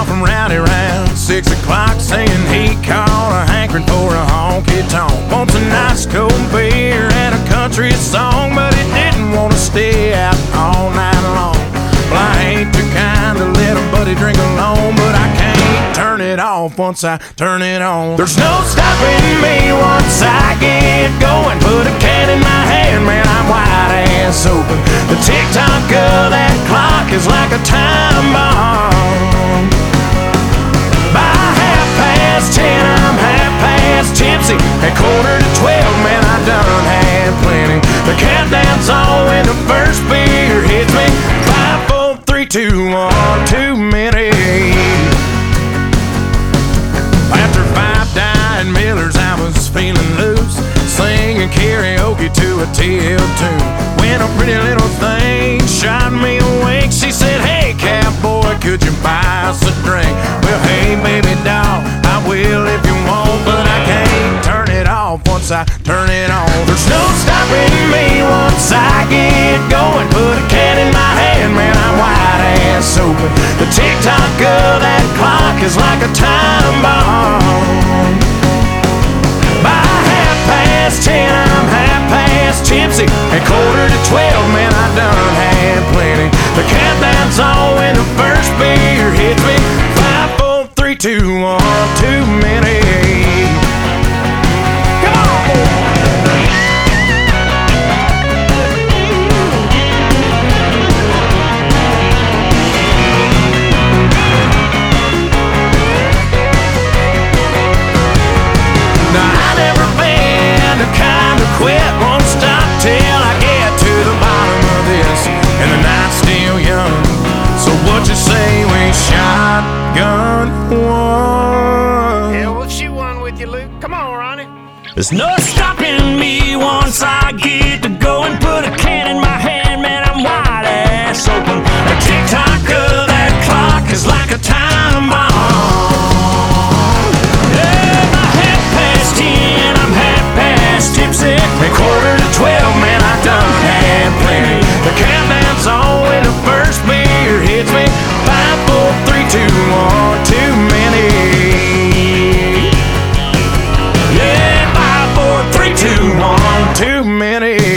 call from Rowdy round 6 o'clock saying he caught a hankering for a honky-tonk. Wants a nice cold beer and a country song, but he didn't want to stay out all night long. Well, I ain't too kind to let a buddy drink alone, but I can't turn it off once I turn it on. There's no stopping me once I get going. Put a can in my hand, man, I'm wide ass open. The tick-tock of that clock is like a time bomb. By 10:30, I'm half past tipsy. At 11:45, man, I done had plenty. The countdown's on when the first beer hits me. 5, 4, 3, 2, 1, too many. After 5 dying Millers, I was feeling loose, singing karaoke to a TL tune. When a pretty little thing shot me awake, she said, "Hey, cowboy, could you buy us a drink?" Well, hey, baby doll, I will if you want, but I can't turn it off once I turn it on. There's no stopping me once I get going. Put a can in my hand, man, I'm wide ass open. The tick-tock of that clock is like a time bomb. By 10:30, I'm half past tipsy. At 11:45, man, I done had plenty. The countdown's on when the first beer hits me. 5, 4, 3, 2, 1, too many. Come on! Quit, won't stop till I get to the bottom of this, and the night's still young. So what you say we shotgun one? Yeah, we'll shoot one with you, Luke. Come on, Ronnie. There's no stopping me once I get to go and put a can in my hand, man, I'm wide ass open. The tick-tock of that clock is like a time bomb. Yeah, by 10:30, I'm half past tipsy. At 11:45, man, I done had plenty. The countdown's on when the first beer hits me. 5, 4, 3, 2, 1, too many. Yeah, 5, 4, 3, 2, 1, too many.